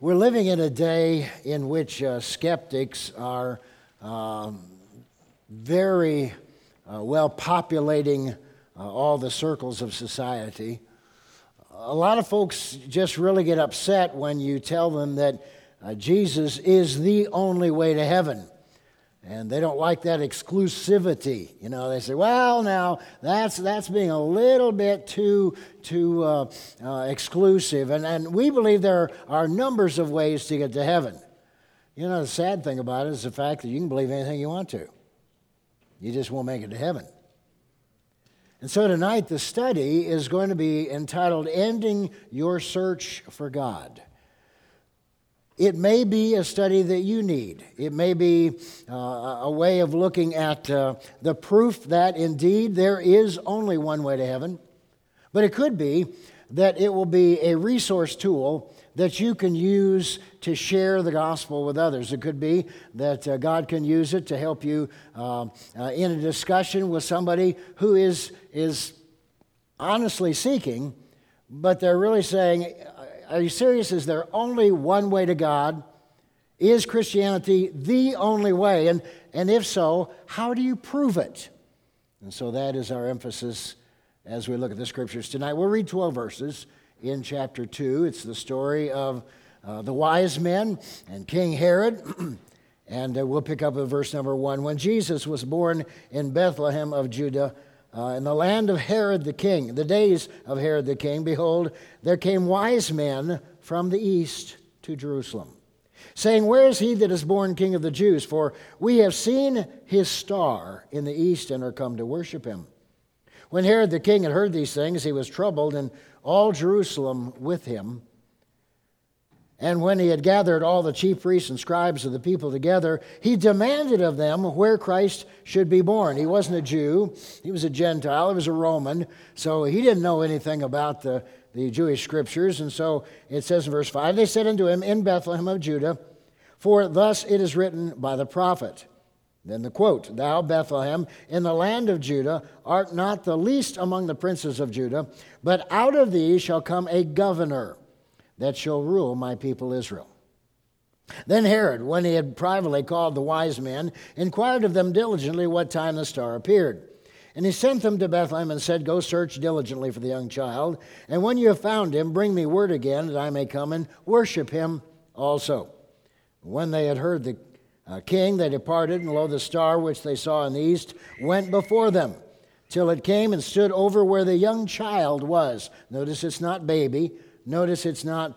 We're living in a day in which skeptics are very well populating all the circles of society. A lot of folks just really get upset when you tell them that Jesus is the only way to heaven. And they don't like that exclusivity. You know, they say, well, now, that's being a little bit too exclusive. And we believe there are numbers of ways to get to heaven. You know, the sad thing about it is the fact that you can believe anything you want to. You just won't make it to heaven. And so tonight, the study is going to be entitled, Ending Your Search for God. It may be a study that you need. It may be a way of looking at the proof that indeed there is only one way to heaven. But it could be that it will be a resource tool that you can use to share the gospel with others. It could be that God can use it to help you in a discussion with somebody who is honestly seeking, but they're really saying, are you serious? Is there only one way to God? Is Christianity the only way? And if so, how do you prove it? And so that is our emphasis as we look at the scriptures tonight. We'll read 12 verses in chapter 2. It's the story of the wise men and King Herod. And we'll pick up at verse number 1. When Jesus was born in Bethlehem of Judah, in the land of Herod the king, the days of Herod the king, behold, there came wise men from the east to Jerusalem, saying, where is he that is born King of the Jews? For we have seen his star in the east and are come to worship him. When Herod the king had heard these things, he was troubled, and all Jerusalem with him. And when he had gathered all the chief priests and scribes of the people together, he demanded of them where Christ should be born. He wasn't a Jew. He was a Gentile. He was a Roman. So he didn't know anything about the Jewish scriptures. And so it says in verse 5, they said unto him, in Bethlehem of Judah, for thus it is written by the prophet. Then the quote, thou, Bethlehem, in the land of Judah, art not the least among the princes of Judah, but out of thee shall come a governor that shall rule my people Israel. Then Herod, when he had privately called the wise men, inquired of them diligently what time the star appeared. And he sent them to Bethlehem and said, go search diligently for the young child, and when you have found him, bring me word again, that I may come and worship him also. When they had heard the king, they departed, and lo, the star which they saw in the east went before them, till it came and stood over where the young child was. Notice it's not baby. Notice it's not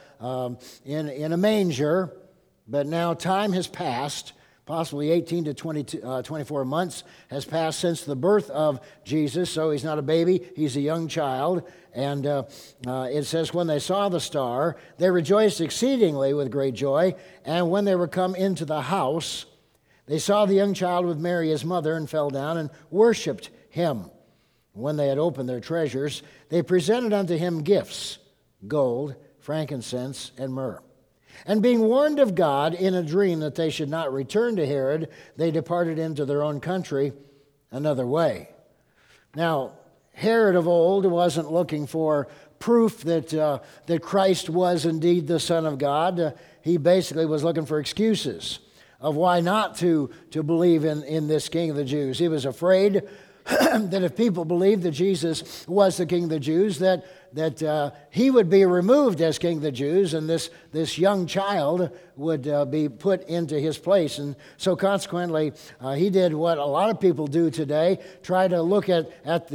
in a manger, but now time has passed. Possibly 18 to 24 months has passed since the birth of Jesus, so he's not a baby, he's a young child. And it says, when they saw the star, they rejoiced exceedingly with great joy. And when they were come into the house, they saw the young child with Mary his mother, and fell down and worshipped him. When they had opened their treasures, they presented unto him gifts, gold, frankincense, and myrrh. And being warned of God in a dream that they should not return to Herod, they departed into their own country another way. Now, Herod of old wasn't looking for proof that Christ was indeed the Son of God. He basically was looking for excuses of why not to believe in this King of the Jews. He was afraid that if people believed that Jesus was the King of the Jews, that he would be removed as King of the Jews, and this young child would be put into his place. And so consequently, he did what a lot of people do today, try to look at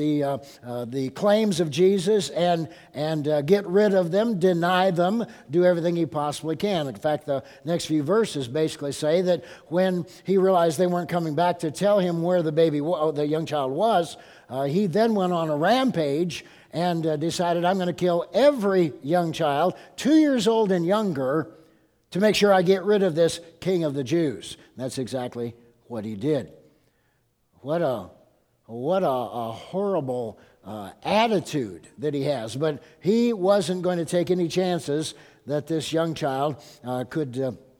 the claims of Jesus and get rid of them, deny them, do everything he possibly can. In fact, the next few verses basically say that when he realized they weren't coming back to tell him where the young child was, he then went on a rampage and decided, I'm going to kill every young child, 2 years old and younger, to make sure I get rid of this King of the Jews. And that's exactly what he did. What a horrible attitude that he has. But he wasn't going to take any chances that this young child could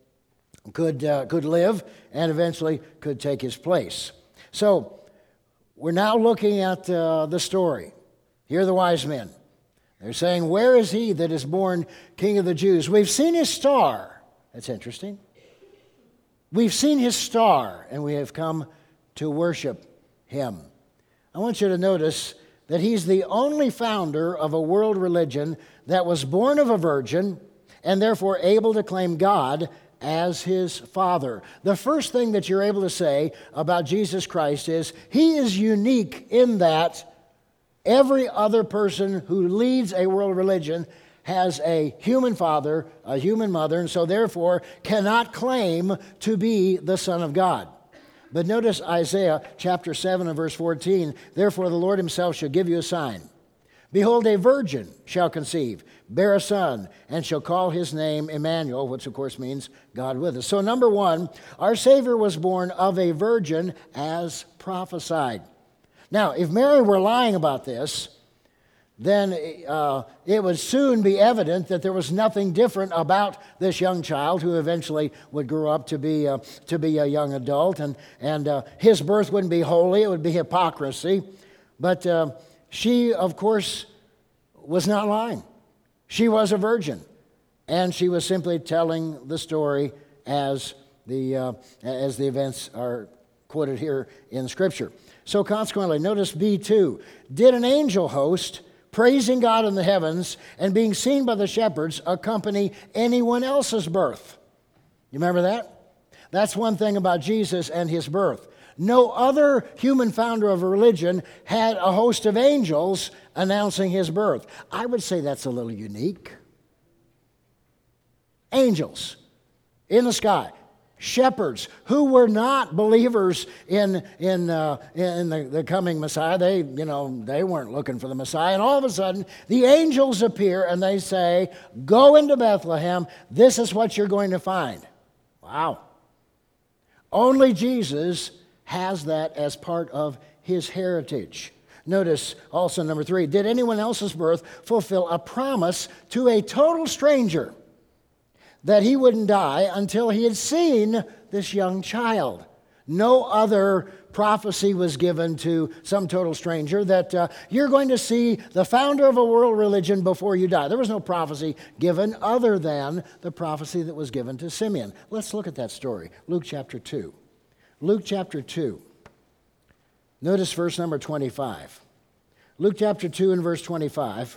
live and eventually could take his place. So we're now looking at the story. Here are the wise men. They're saying, where is he that is born King of the Jews? We've seen his star. That's interesting. We've seen his star, and we have come to worship him. I want you to notice that he's the only founder of a world religion that was born of a virgin and therefore able to claim God as his Father. The first thing that you're able to say about Jesus Christ is he is unique in that every other person who leads a world religion has a human father, a human mother, and so therefore cannot claim to be the Son of God. But notice Isaiah chapter 7 and verse 14. Therefore the Lord himself shall give you a sign. Behold, a virgin shall conceive, bear a son, and shall call his name Emmanuel, which of course means God with us. So number one, our Savior was born of a virgin as prophesied. Now, if Mary were lying about this, then it would soon be evident that there was nothing different about this young child who eventually would grow up to be a young adult, and his birth wouldn't be holy, it would be hypocrisy. But she, of course, was not lying. She was a virgin, and she was simply telling the story as the events are quoted here in Scripture. So consequently, notice B2. Did an angel host, praising God in the heavens and being seen by the shepherds, accompany anyone else's birth? You remember that? That's one thing about Jesus and his birth. No other human founder of a religion had a host of angels announcing his birth. I would say that's a little unique. Angels in the sky. Shepherds who were not believers in the coming Messiah. They weren't looking for the Messiah. And all of a sudden, the angels appear and they say, go into Bethlehem. This is what you're going to find. Wow. Only Jesus has that as part of his heritage. Notice also number 3, did anyone else's birth fulfill a promise to a total stranger that he wouldn't die until he had seen this young child? No other prophecy was given to some total stranger that you're going to see the founder of a world religion before you die. There was no prophecy given other than the prophecy that was given to Simeon. Let's look at that story. Luke chapter 2. Luke chapter 2. Notice verse number 25. Luke chapter 2 and verse 25.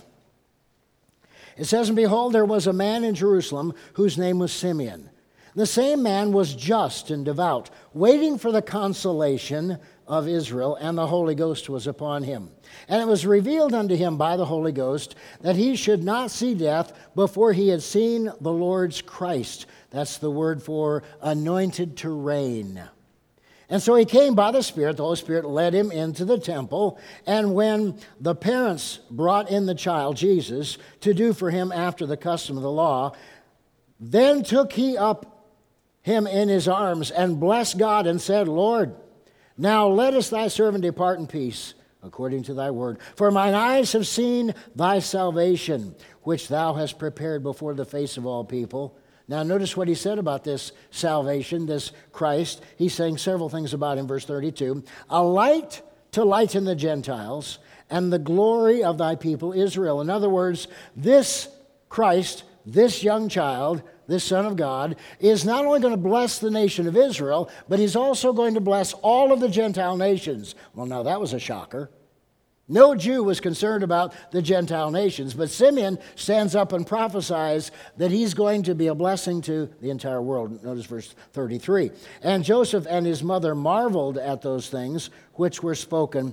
It says, and behold, there was a man in Jerusalem whose name was Simeon. The same man was just and devout, waiting for the consolation of Israel, and the Holy Ghost was upon him. And it was revealed unto him by the Holy Ghost that he should not see death before he had seen the Lord's Christ. That's the word for anointed to reign. And so he came by the Spirit. The Holy Spirit led him into the temple. And when the parents brought in the child, Jesus, to do for him after the custom of the law, then took he up him in his arms and blessed God and said, Lord, now lettest thy servant depart in peace, according to thy word. For mine eyes have seen thy salvation, which thou hast prepared before the face of all people. Now notice what he said about this salvation, this Christ. He's saying several things about him, verse 32. A light to lighten the Gentiles and the glory of thy people Israel. In other words, this Christ, this young child, this Son of God, is not only going to bless the nation of Israel, but he's also going to bless all of the Gentile nations. Well, now that was a shocker. No Jew was concerned about the Gentile nations, but Simeon stands up and prophesies that he's going to be a blessing to the entire world. Notice verse 33. And Joseph and his mother marveled at those things which were spoken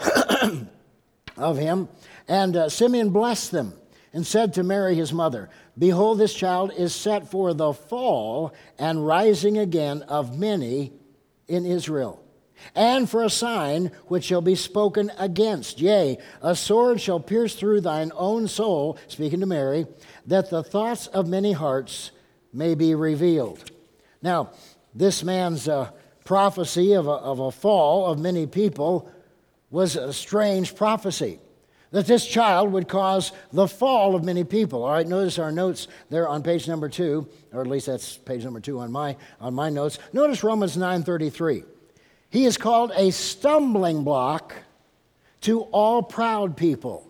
of him. And Simeon blessed them and said to Mary his mother, behold, this child is set for the fall and rising again of many in Israel, and for a sign which shall be spoken against. Yea, a sword shall pierce through thine own soul, speaking to Mary, that the thoughts of many hearts may be revealed. Now, this man's prophecy of a fall of many people was a strange prophecy, that this child would cause the fall of many people. All right, notice our notes there on page number 2, or at least that's page number 2 on my notes. Notice Romans 9:33. He is called a stumbling block to all proud people.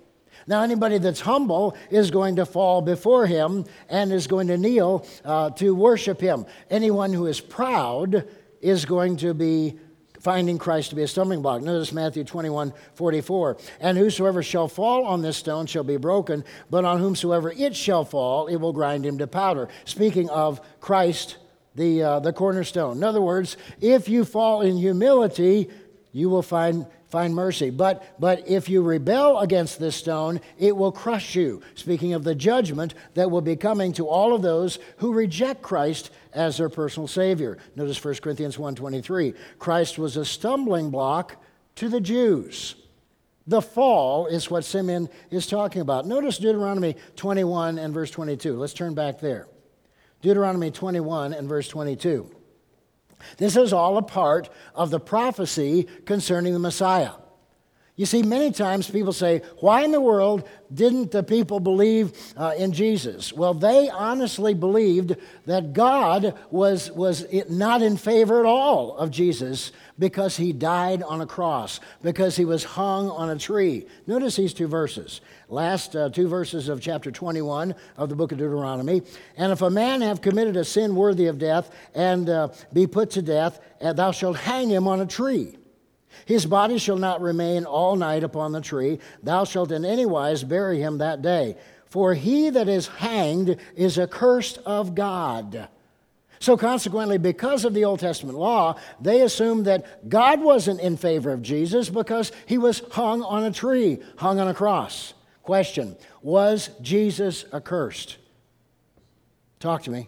Now, anybody that's humble is going to fall before him and is going to kneel to worship him. Anyone who is proud is going to be finding Christ to be a stumbling block. Notice Matthew 21:44. And whosoever shall fall on this stone shall be broken, but on whomsoever it shall fall, it will grind him to powder. Speaking of Christ, the cornerstone. In other words, if you fall in humility, you will find mercy. But if you rebel against this stone, it will crush you. Speaking of the judgment that will be coming to all of those who reject Christ as their personal Savior. Notice 1 Corinthians 1:23. Christ was a stumbling block to the Jews. The fall is what Simeon is talking about. Notice Deuteronomy 21 and verse 22. Let's turn back there. Deuteronomy 21 and verse 22. This is all a part of the prophecy concerning the Messiah. You see, many times people say, why in the world didn't the people believe in Jesus? Well, they honestly believed that God was not in favor at all of Jesus because he died on a cross, because he was hung on a tree. Notice these two verses. Last two verses of chapter 21 of the book of Deuteronomy. And if a man have committed a sin worthy of death and be put to death, thou shalt hang him on a tree. His body shall not remain all night upon the tree. Thou shalt in any wise bury him that day. For he that is hanged is accursed of God. So consequently, because of the Old Testament law, they assumed that God wasn't in favor of Jesus because he was hung on a tree, hung on a cross. Question, was Jesus accursed? Talk to me.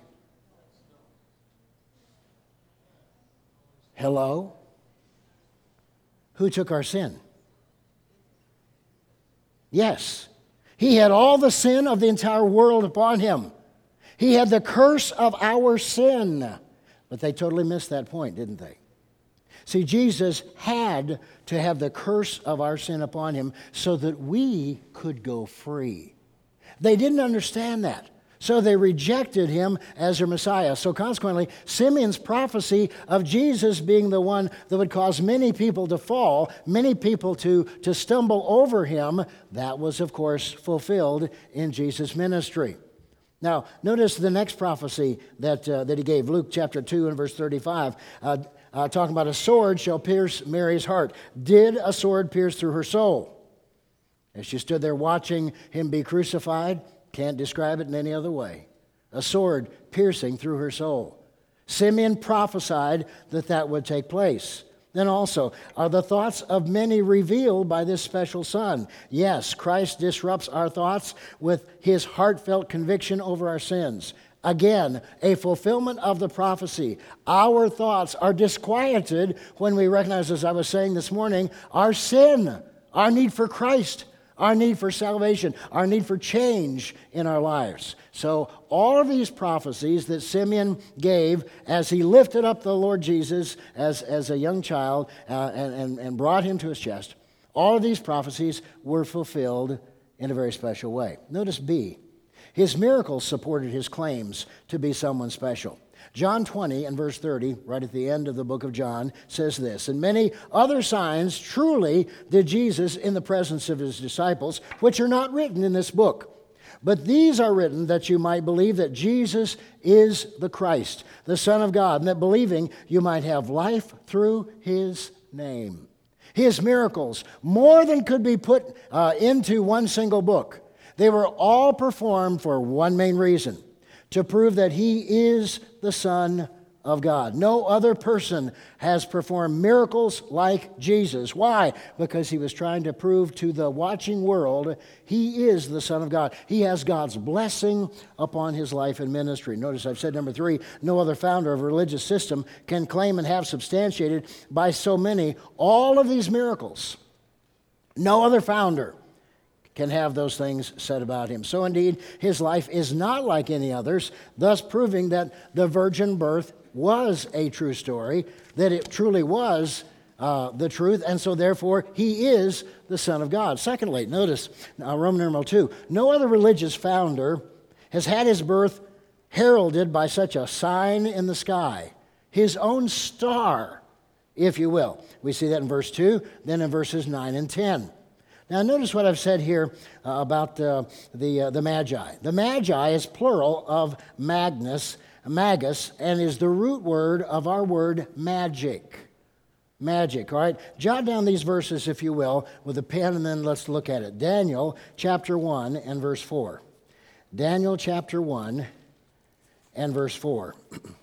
Hello? Who took our sin? Yes. He had all the sin of the entire world upon him. He had the curse of our sin. But they totally missed that point, didn't they? See, Jesus had to have the curse of our sin upon him so that we could go free. They didn't understand that. So they rejected him as their Messiah. So consequently, Simeon's prophecy of Jesus being the one that would cause many people to fall, many people to stumble over him, that was, of course, fulfilled in Jesus' ministry. Now, notice the next prophecy that he gave, Luke chapter 2 and verse 35, talking about a sword shall pierce Mary's heart. Did a sword pierce through her soul? As she stood there watching him be crucified, can't describe it in any other way. A sword piercing through her soul. Simeon prophesied that would take place. Then also, are the thoughts of many revealed by this special Son? Yes, Christ disrupts our thoughts with his heartfelt conviction over our sins. Again, a fulfillment of the prophecy. Our thoughts are disquieted when we recognize, as I was saying this morning, our sin, our need for Christ, our need for salvation, our need for change in our lives. So all of these prophecies that Simeon gave as he lifted up the Lord Jesus as a young child and brought him to his chest, all of these prophecies were fulfilled in a very special way. Notice B. His miracles supported his claims to be someone special. John 20 and verse 30, right at the end of the book of John, says this, and many other signs truly did Jesus in the presence of his disciples, which are not written in this book. But these are written that you might believe that Jesus is the Christ, the Son of God, and that believing you might have life through his name. His miracles, more than could be put into one single book, they were all performed for one main reason, to prove that he is the Son of God. No other person has performed miracles like Jesus. Why? Because he was trying to prove to the watching world he is the Son of God. He has God's blessing upon his life and ministry. Notice I've said number 3, no other founder of a religious system can claim and have substantiated by so many all of these miracles. No other founder can have those things said about him. So indeed, his life is not like any others, thus proving that the virgin birth was a true story, that it truly was the truth, and so therefore he is the Son of God. Secondly, notice Roman numeral 2, no other religious founder has had his birth heralded by such a sign in the sky, his own star, if you will. We see that in verse 2, then in verses 9 and 10. Now, notice what I've said here about the Magi. The Magi is plural of magus, and is the root word of our word magic. Magic, all right? Jot down these verses, if you will, with a pen, and then let's look at it. Daniel chapter 1 and verse 4. Daniel chapter 1 and verse 4.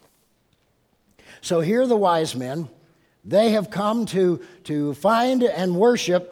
So here are the wise men. They have come to find and worship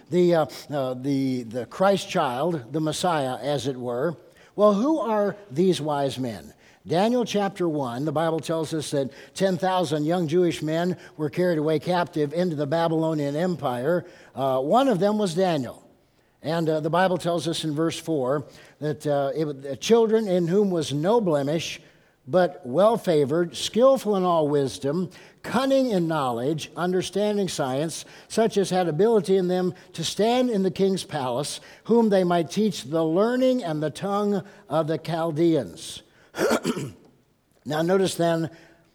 the Christ child, the Messiah, as it were. Well, who are these wise men? Daniel chapter 1, the Bible tells us that 10,000 young Jewish men were carried away captive into the Babylonian Empire. One of them was Daniel. And the Bible tells us in verse 4 that children in whom was no blemish, but well-favored, skillful in all wisdom, cunning in knowledge, understanding science, such as had ability in them to stand in the king's palace, whom they might teach the learning and the tongue of the Chaldeans. Now notice then,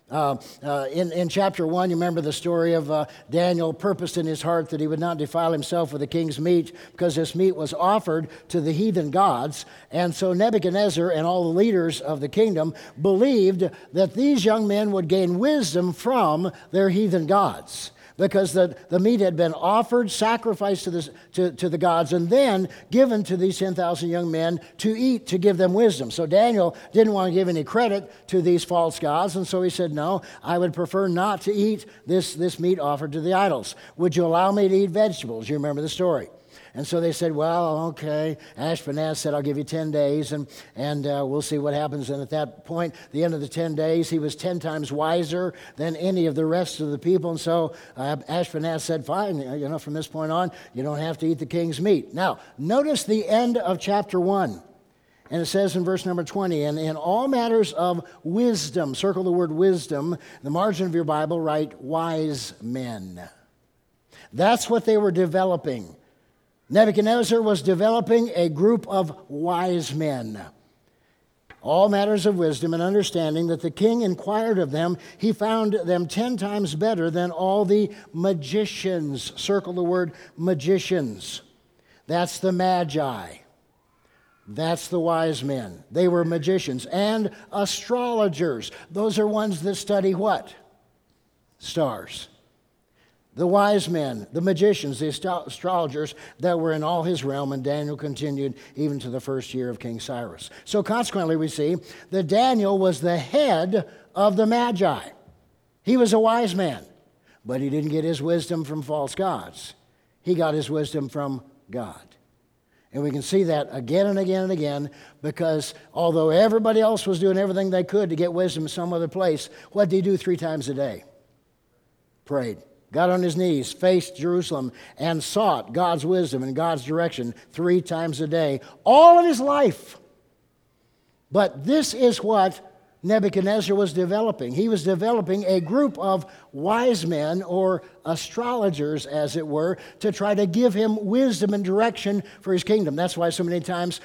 in chapter 1, you remember the story of Daniel purposed in his heart that he would not defile himself with the king's meat because this meat was offered to the heathen gods. And so Nebuchadnezzar and all the leaders of the kingdom believed that these young men would gain wisdom from their heathen gods, because the meat had been offered, sacrificed to the gods, and then given to these 10,000 young men to eat, to give them wisdom. So Daniel didn't want to give any credit to these false gods, and so he said, no, I would prefer not to eat this meat offered to the idols. Would you allow me to eat vegetables? You remember the story. And so they said, well, okay. Ashpenaz said, I'll give you 10 days, and we'll see what happens. And at that point, the end of the 10 days, he was 10 times wiser than any of the rest of the people. And so Ashpenaz said, fine, from this point on, you don't have to eat the king's meat. Now, notice the end of chapter 1. And it says in verse number 20, and in all matters of wisdom, circle the word wisdom, in the margin of your Bible, write wise men. That's what they were developing. Nebuchadnezzar was developing a group of wise men. All matters of wisdom and understanding that the king inquired of them. He found them 10 times better than all the magicians. Circle the word magicians. That's the Magi. That's the wise men. They were magicians. And astrologers. Those are ones that study what? Stars. The wise men, the magicians, the astrologers that were in all his realm, and Daniel continued even to the first year of King Cyrus. So consequently, we see that Daniel was the head of the Magi. He was a wise man, but he didn't get his wisdom from false gods. He got his wisdom from God. And we can see that again and again and again, because although everybody else was doing everything they could to get wisdom some other place, what did he do 3 times a day? Prayed. Got on his knees, faced Jerusalem, and sought God's wisdom and God's direction 3 times a day, all of his life. But this is what Nebuchadnezzar was developing. He was developing a group of wise men, or astrologers, as it were, to try to give him wisdom and direction for his kingdom. That's why so many times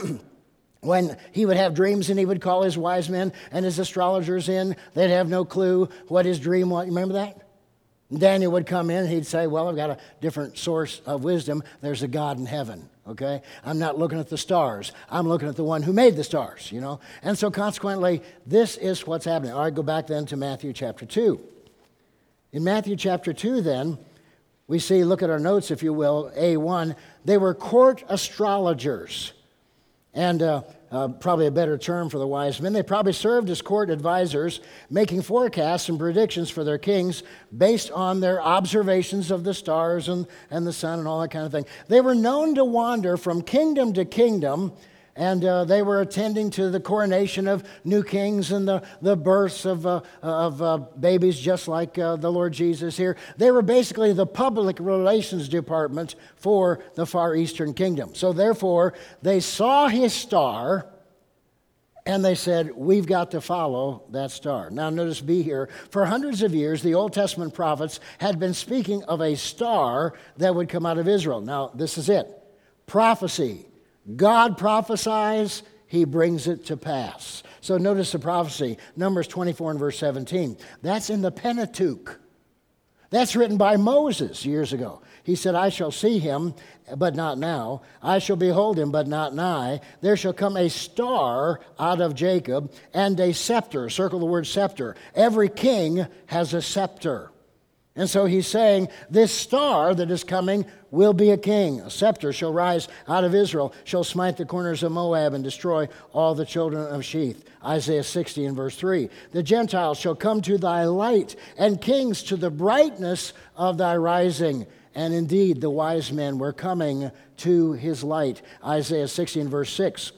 when he would have dreams and he would call his wise men and his astrologers in, they'd have no clue what his dream was. You remember that? Daniel would come in and he'd say, well, I've got a different source of wisdom. There's a God in heaven, okay? I'm not looking at the stars. I'm looking at the one who made the stars, And so consequently, this is what's happening. All right, go back then to Matthew chapter 2. In Matthew chapter 2 then, we see, look at our notes if you will, A1, they were court astrologers. And probably a better term for the wise men. They probably served as court advisors, making forecasts and predictions for their kings based on their observations of the stars and the sun and all that kind of thing. They were known to wander from kingdom to kingdom, and they were attending to the coronation of new kings and the births of babies, just like the Lord Jesus here. They were basically the public relations department for the Far Eastern Kingdom. So therefore, they saw his star, and they said, we've got to follow that star. Now notice B here. For hundreds of years, the Old Testament prophets had been speaking of a star that would come out of Israel. Now this is it. Prophecy. God prophesies, he brings it to pass. So notice the prophecy, Numbers 24 and verse 17. That's in the Pentateuch. That's written by Moses years ago. He said, I shall see him, but not now. I shall behold him, but not nigh. There shall come a star out of Jacob, and a scepter. Circle the word scepter. Every king has a scepter. And so he's saying, this star that is coming will be a king. A scepter shall rise out of Israel, shall smite the corners of Moab and destroy all the children of Sheth. Isaiah 60 and verse 3. The Gentiles shall come to thy light, and kings to the brightness of thy rising. And indeed, the wise men were coming to his light. Isaiah 60 and verse 6.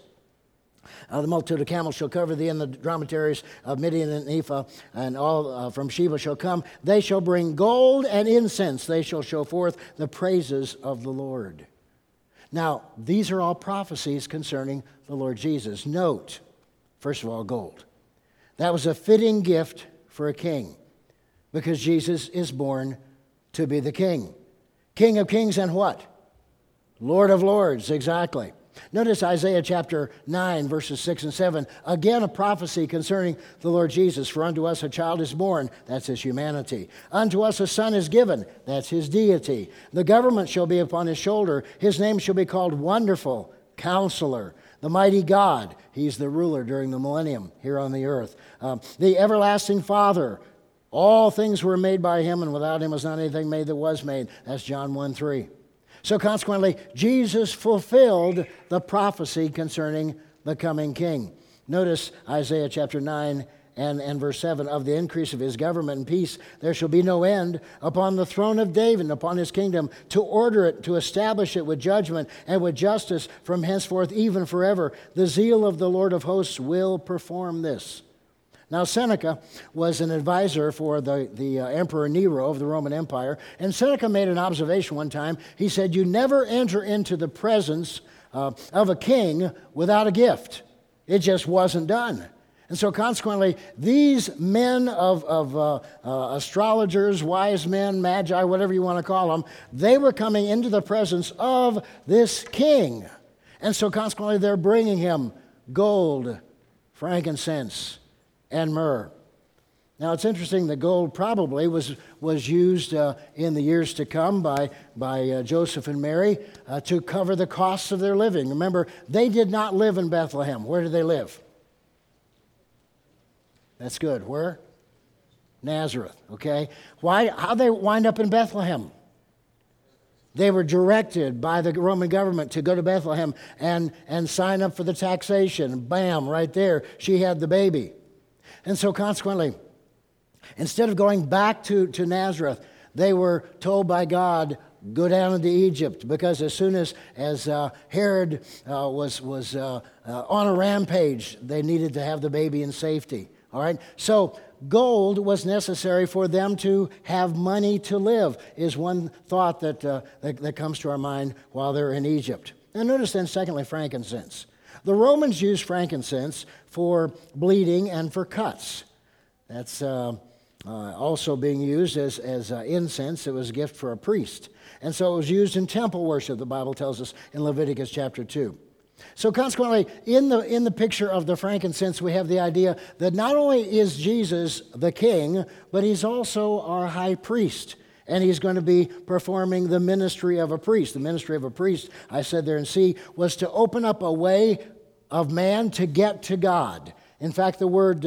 The multitude of camels shall cover thee, and the dromedaries of Midian and Ephah, and all from Sheba shall come. They shall bring gold and incense. They shall show forth the praises of the Lord. Now, these are all prophecies concerning the Lord Jesus. Note, first of all, gold. That was a fitting gift for a king, because Jesus is born to be the king. King of kings and what? Lord of lords, exactly. Notice Isaiah chapter 9, verses 6 and 7. Again, a prophecy concerning the Lord Jesus. For unto us a child is born, that's his humanity. Unto us a son is given, that's his deity. The government shall be upon his shoulder. His name shall be called Wonderful, Counselor, the Mighty God. He's the ruler during the millennium here on the earth. The Everlasting Father. All things were made by him, and without him was not anything made that was made. That's John 1:3. So consequently, Jesus fulfilled the prophecy concerning the coming king. Notice Isaiah chapter 9 and verse 7. Of the increase of his government and peace there shall be no end upon the throne of David and upon his kingdom, to order it, to establish it with judgment and with justice from henceforth even forever. The zeal of the Lord of hosts will perform this. Now, Seneca was an advisor for the Emperor Nero of the Roman Empire, and Seneca made an observation one time. He said, you never enter into the presence of a king without a gift. It just wasn't done. And so consequently, these men of astrologers, wise men, magi, whatever you want to call them, they were coming into the presence of this king. And so consequently, they're bringing him gold, frankincense, and myrrh. Now, it's interesting that gold probably was used in the years to come by Joseph and Mary to cover the costs of their living. Remember, they did not live in Bethlehem. Where did they live? That's good. Where? Nazareth, okay? How'd they wind up in Bethlehem? They were directed by the Roman government to go to Bethlehem and sign up for the taxation. Bam, right there, she had the baby. And so consequently, instead of going back to Nazareth, they were told by God, go down into Egypt, because as soon as Herod was on a rampage, they needed to have the baby in safety. All right? So gold was necessary for them to have money to live, is one thought that comes to our mind while they're in Egypt. Now notice then, secondly, frankincense. The Romans used frankincense for bleeding and for cuts. That's also being used as incense. It was a gift for a priest. And so it was used in temple worship, the Bible tells us in Leviticus chapter 2. So consequently, in the picture of the frankincense, we have the idea that not only is Jesus the king, but he's also our high priest. And he's going to be performing the ministry of a priest. The ministry of a priest, I said there in C, was to open up a way of man to get to God. In fact, the word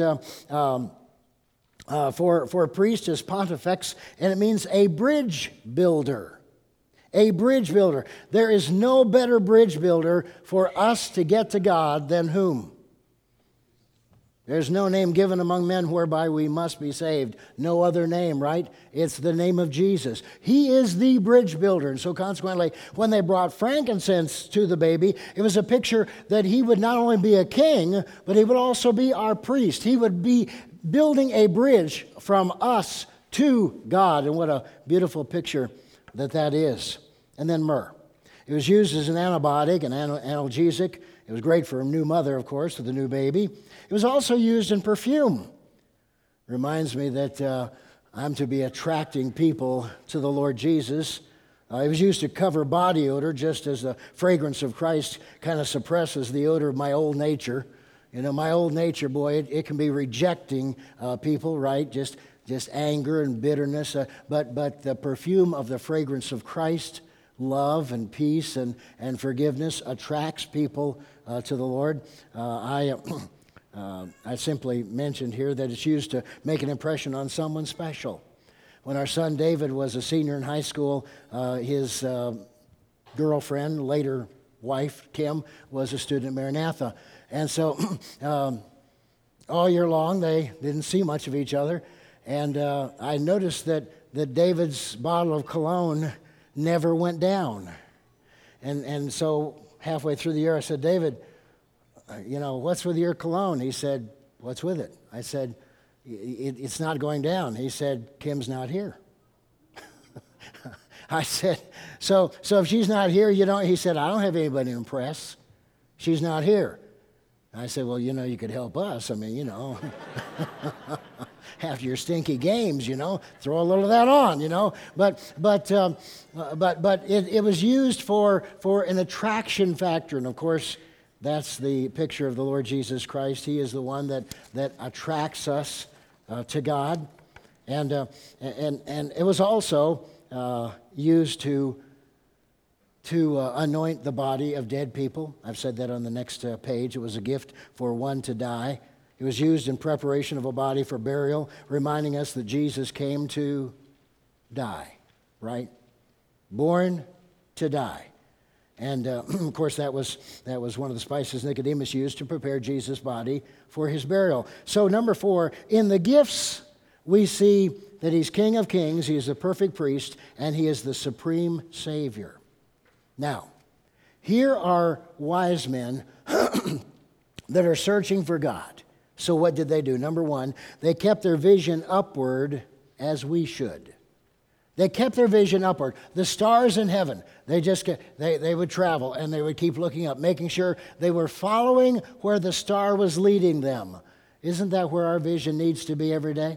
for a priest is pontifex, and it means a bridge builder. A bridge builder. There is no better bridge builder for us to get to God than whom? There's no name given among men whereby we must be saved. No other name, right? It's the name of Jesus. He is the bridge builder. And so consequently, when they brought frankincense to the baby, it was a picture that he would not only be a king, but he would also be our priest. He would be building a bridge from us to God. And what a beautiful picture that is. And then myrrh. It was used as an antibiotic, an analgesic. It was great for a new mother, of course, with a new baby. It was also used in perfume. Reminds me that I'm to be attracting people to the Lord Jesus. It was used to cover body odor, just as the fragrance of Christ kind of suppresses the odor of my old nature. You know, my old nature, boy, it can be rejecting people, right? Just just anger and bitterness, but the perfume of the fragrance of Christ, love and peace and forgiveness attracts people to the Lord. I simply mentioned here that it's used to make an impression on someone special. When our son David was a senior in high school, his girlfriend, later wife, Kim, was a student at Maranatha. And so all year long, they didn't see much of each other. And I noticed that David's bottle of cologne never went down. And so halfway through the year, I said, David, what's with your cologne? He said, what's with it? I said, it's not going down. He said, Kim's not here. I said, so if she's not here, he said, I don't have anybody to impress. She's not here. I said, well, you could help us. I mean, after your stinky games, throw a little of that on, But it was used for an attraction factor. And of course, that's the picture of the Lord Jesus Christ. He is the one that attracts us to God. And it was also used to anoint the body of dead people. I've said that on the next page. It was a gift for one to die. It was used in preparation of a body for burial, reminding us that Jesus came to die, right? Born to die. And, of course, that was one of the spices Nicodemus used to prepare Jesus' body for his burial. So, number 4, in the gifts, we see that he's King of Kings, he is the perfect priest, and he is the supreme Savior. Now, here are wise men that are searching for God. So what did they do? Number 1, they kept their vision upward as we should. They kept their vision upward. The stars in heaven, they would travel and they would keep looking up, making sure they were following where the star was leading them. Isn't that where our vision needs to be every day?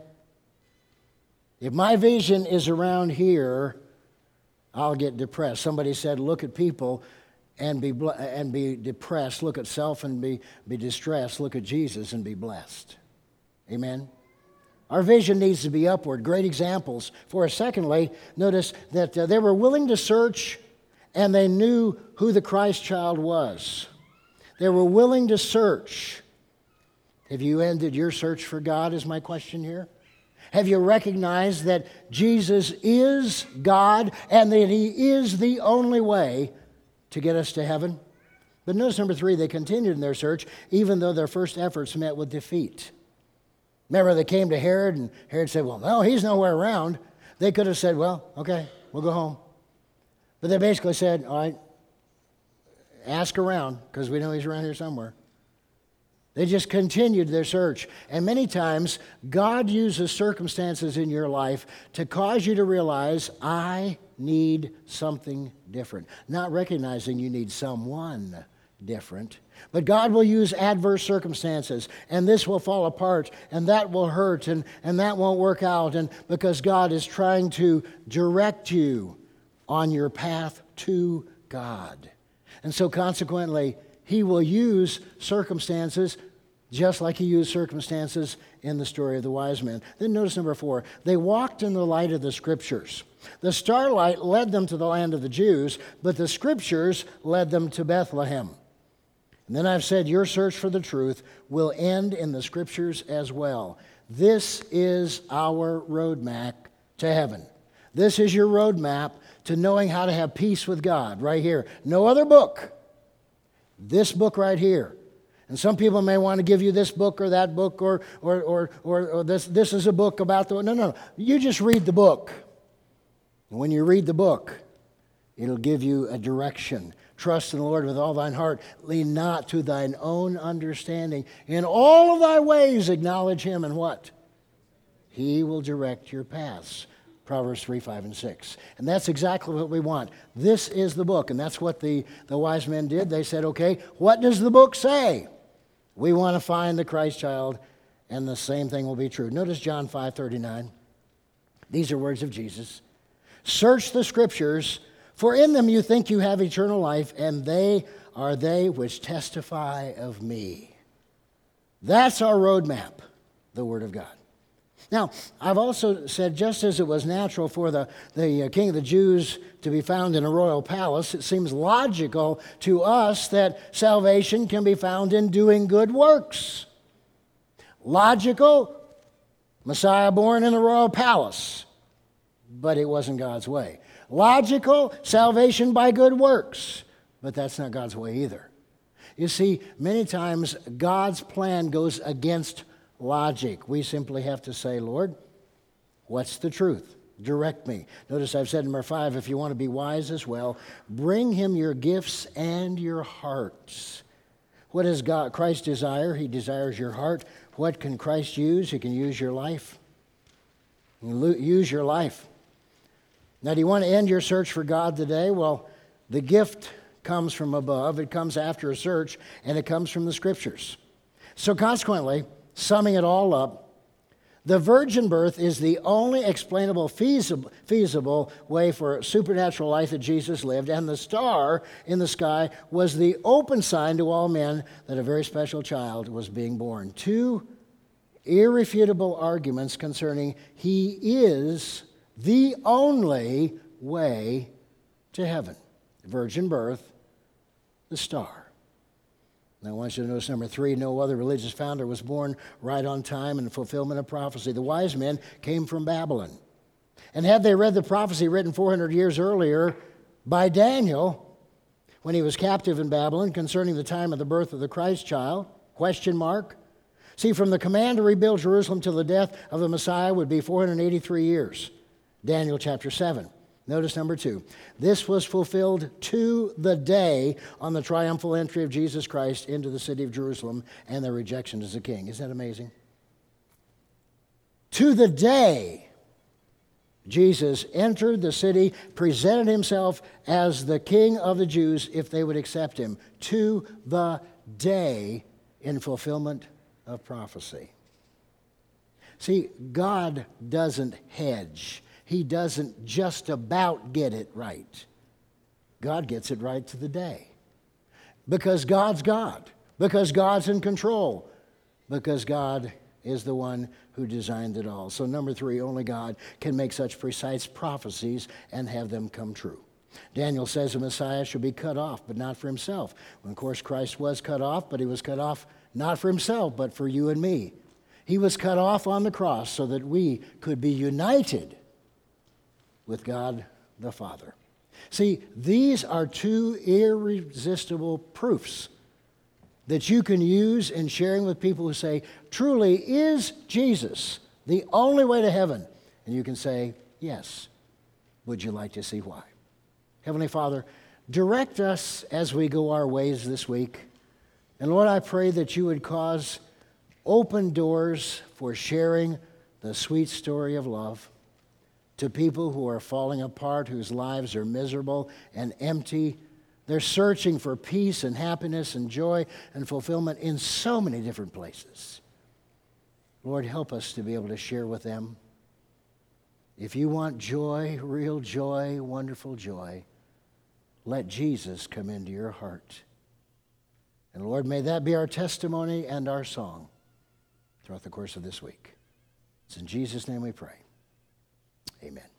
If my vision is around here, I'll get depressed. Somebody said, look at people and be depressed. Look at self and be distressed. Look at Jesus and be blessed. Amen? Our vision needs to be upward. Great examples. For us, secondly, notice that they were willing to search and they knew who the Christ child was. They were willing to search. Have you ended your search for God, is my question here? Have you recognized that Jesus is God and that he is the only way to get us to heaven? But notice number 3, they continued in their search even though their first efforts met with defeat. Remember, they came to Herod and Herod said, well, no, he's nowhere around. They could have said, well, okay, we'll go home. But they basically said, all right, ask around because we know he's around here somewhere. They just continued their search. And many times, God uses circumstances in your life to cause you to realize, I need something different. Not recognizing you need someone different. But God will use adverse circumstances, and this will fall apart, and that will hurt, and that won't work out, and because God is trying to direct you on your path to God. And so consequently, he will use circumstances just like he used circumstances in the story of the wise men. Then notice number 4, they walked in the light of the Scriptures. The starlight led them to the land of the Jews, but the Scriptures led them to Bethlehem. And then I've said your search for the truth will end in the Scriptures as well. This is our roadmap to heaven. This is your roadmap to knowing how to have peace with God right here. No other book. This book right here. And some people may want to give you this book or that book or this is a book about the... No. You just read the book. And when you read the book, it'll give you a direction. Trust in the Lord with all thine heart. Lean not to thine own understanding. In all of thy ways acknowledge him, and what? He will direct your paths. Proverbs 3, 5, and 6. And that's exactly what we want. This is the book. And that's what the wise men did. They said, okay, what does the book say? We want to find the Christ child, and the same thing will be true. Notice John 5:39. These are words of Jesus. Search the Scriptures, for in them you think you have eternal life, and they are they which testify of me. That's our roadmap, the Word of God. Now, I've also said, just as it was natural for the king of the Jews to be found in a royal palace, it seems logical to us that salvation can be found in doing good works. Logical, Messiah born in a royal palace, but it wasn't God's way. Logical, salvation by good works, but that's not God's way either. You see, many times God's plan goes against logic. We simply have to say, Lord, what's the truth? Direct me. Notice I've said number 5, if you want to be wise as well, bring him your gifts and your hearts. What does Christ desire? He desires your heart. What can Christ use? He can use your life. Use your life. Now, do you want to end your search for God today? Well, the gift comes from above. It comes after a search, and it comes from the Scriptures. So consequently, summing it all up, the virgin birth is the only explainable, feasible way for supernatural life that Jesus lived, and the star in the sky was the open sign to all men that a very special child was being born. 2 irrefutable arguments concerning he is the only way to heaven. Virgin birth, the star. Now, I want you to notice number 3, no other religious founder was born right on time in fulfillment of prophecy. The wise men came from Babylon. And had they read the prophecy written 400 years earlier by Daniel, when he was captive in Babylon, concerning the time of the birth of the Christ child, ? See, from the command to rebuild Jerusalem till the death of the Messiah would be 483 years. Daniel chapter 7. Notice number 2. This was fulfilled to the day on the triumphal entry of Jesus Christ into the city of Jerusalem and their rejection as a king. Isn't that amazing? To the day Jesus entered the city, presented himself as the king of the Jews if they would accept him. To the day in fulfillment of prophecy. See, God doesn't hedge. He doesn't just about get it right. God gets it right to the day. Because God's God. Because God's in control. Because God is the one who designed it all. So number 3, only God can make such precise prophecies and have them come true. Daniel says the Messiah should be cut off, but not for himself. Well, of course, Christ was cut off, but he was cut off not for himself, but for you and me. He was cut off on the cross so that we could be united with God the Father. See, these are 2 irresistible proofs that you can use in sharing with people who say, truly, is Jesus the only way to heaven? And you can say, yes. Would you like to see why? Heavenly Father, direct us as we go our ways this week. And Lord, I pray that you would cause open doors for sharing the sweet story of love to people who are falling apart, whose lives are miserable and empty. They're searching for peace and happiness and joy and fulfillment in so many different places. Lord, help us to be able to share with them. If you want joy, real joy, wonderful joy, let Jesus come into your heart. And Lord, may that be our testimony and our song throughout the course of this week. It's in Jesus' name we pray. Amen.